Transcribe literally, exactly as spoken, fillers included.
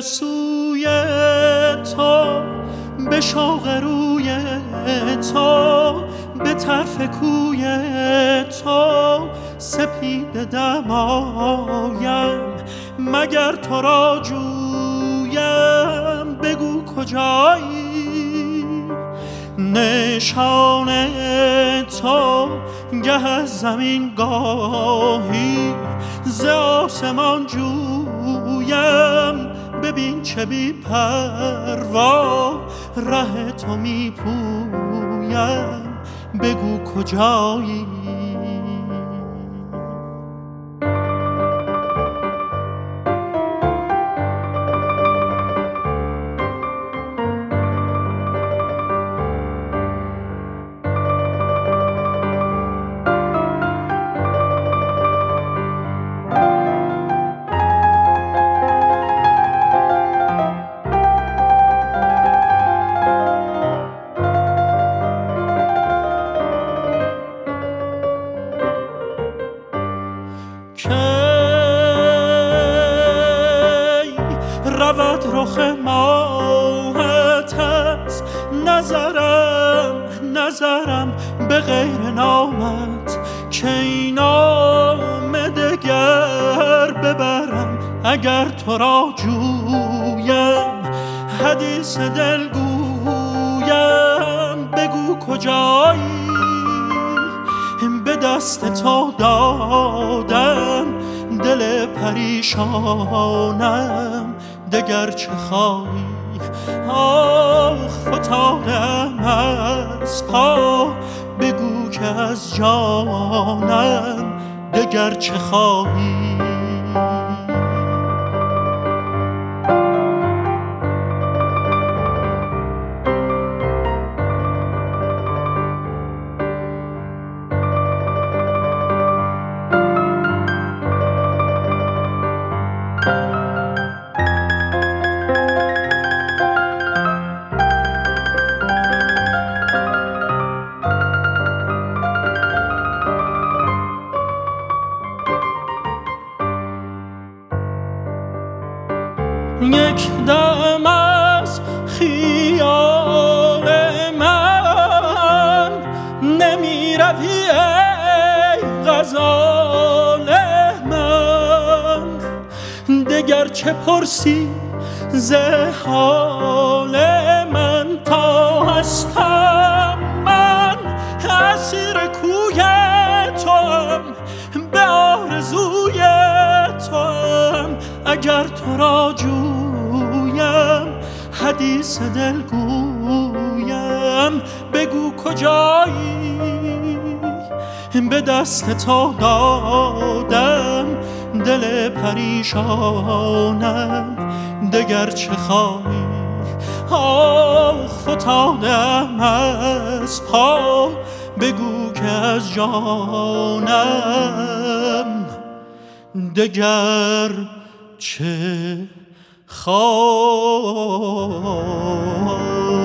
سوی تو، به شوق روی تو، به طرف کوی تو سپیده دمایم. مگر تو را جویم بگو کجایی؟ نشان تو گه از زمین گاهی ز آسمان جویم. ببین چه بی پروا ره تو می پویم، بگو کجایی؟ رود رخ ماهت از نظرم، نظرم به غیر نامت، که این نام دگر ببرم اگر تو را جویم. حدیث دل گویم بگو کجایی؟ به دست تو دادم دل پریشانم، دگر چه خواهی؟ آخ فتادم از پا، بگو که از جانم دگر چه خواهی؟ یک دم از خیال من نمی روی ای غزال من. دگر چه پرسی ز حال من؟ تا هستم من اسیر کوی توام، به آرزوی توام. اگر تو را جویم حدیث دل گویم، بگو کجایی؟ به دست تو دادم دل پریشانم، دگر چه خواهی؟ آخ فتادم از پا، بگو که از جانم دگر چه خواهی؟